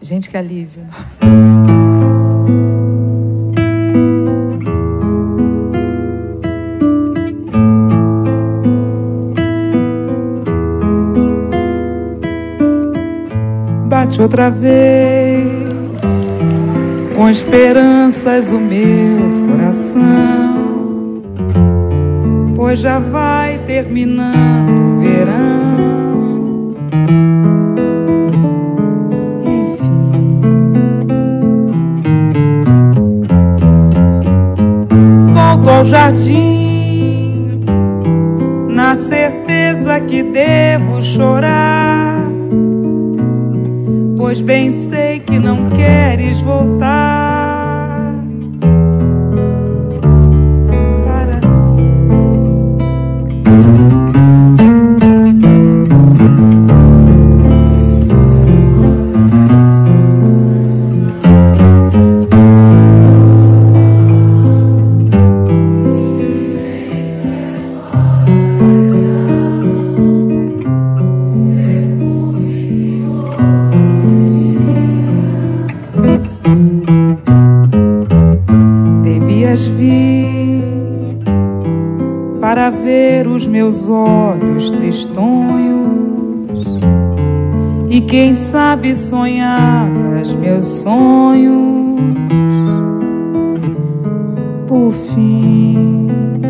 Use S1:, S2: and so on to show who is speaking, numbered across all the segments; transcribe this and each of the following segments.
S1: Gente, que alívio. Bate outra vez, com esperanças o meu coração, pois já vai terminando o verão. Enfim, volto ao jardim, na certeza que devo chorar, pois bem sei que não queres voltar para vir para ver os meus olhos tristonhos e quem sabe sonhavas meus sonhos. Por fim,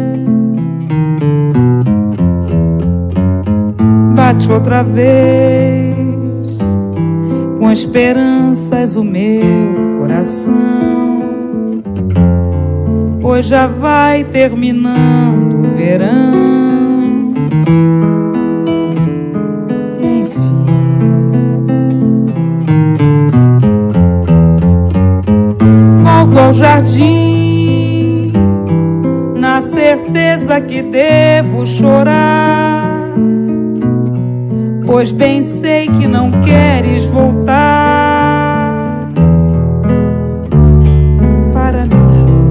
S1: bate outra vez, com esperanças o meu coração, pois já vai terminando o verão. Enfim, volto ao jardim, na certeza que devo chorar, pois bem sei que não queres voltar para mim.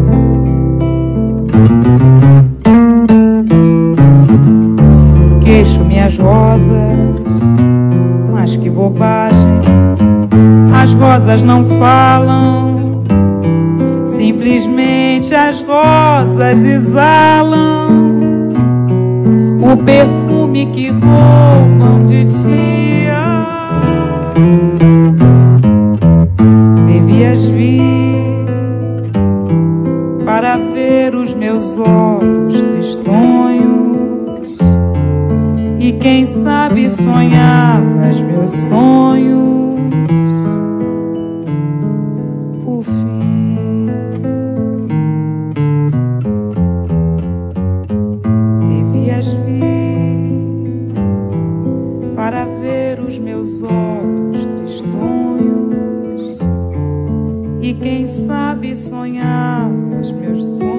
S1: Queixo minhas rosas, mas que bobagem, as rosas não falam, simplesmente as rosas exalam o perfume que roubam de ti. Devias vir para ver os meus olhos tristonhos e quem sabe sonhavas meus sonhos. Por fim, devias vir para ver os meus olhos tristonhos e quem sabe sonhavas meus sonhos.